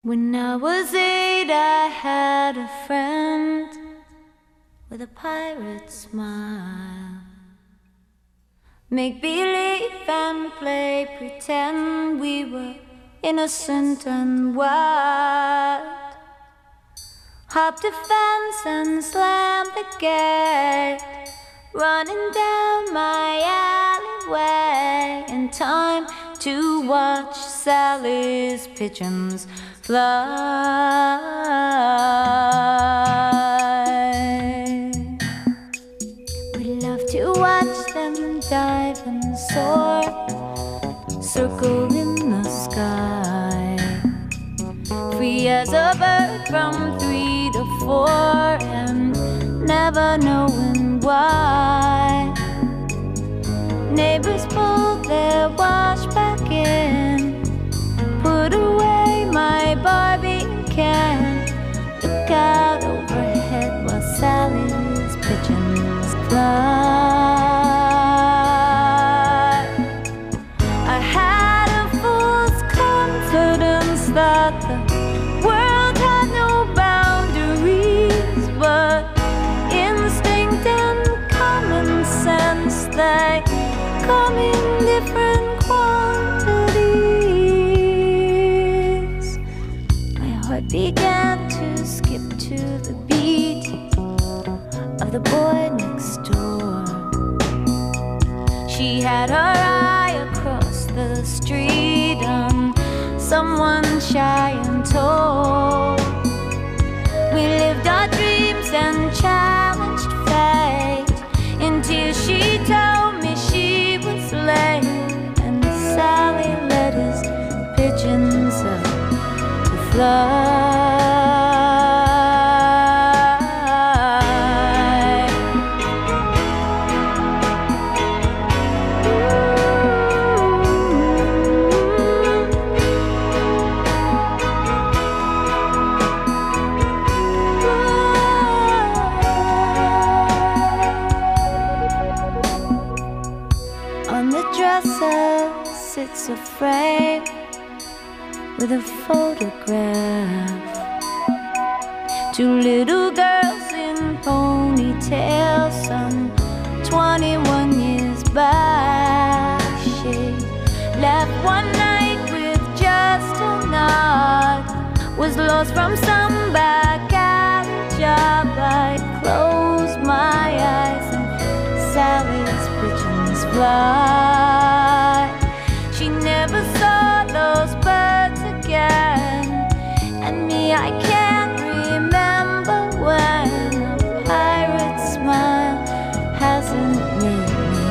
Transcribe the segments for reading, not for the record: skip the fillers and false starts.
When I was 8, I had a friend with a pirate smile. Make believe and play pretend we were innocent and wild. Hop the fence and slam the gate, running down my alleyway in time to watch Sally's pigeons fly. We love to watch them dive and soar, circle in the sky, free as a bird from 3 to 4, and never knowing why. Neighbors pull their wash back in, put away my Barbie can. Look out overhead while Sally's pigeons fly. I had a fool's confidence that the world had no boundaries, but instinct and common sense, they come in different quantities. My heart began to skip to the beat of the boy next door. She had her eye across the street on someone shy and tall. We lived our dreams and challenged fate until she told me she was late, and Sally led his pigeons up to fly. On the dresser sits a frame with a photograph. 2 little girls in ponytails, some 21 years back. She left one night with just a nod, was lost from some back alley job. I closed my eyes and Sally's pigeons fly. She never saw those birds again, and me, I can't remember when a pirate smile hasn't made me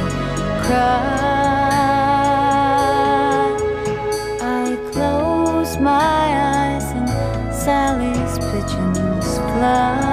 cry. I close my eyes and Sally's pigeons fly.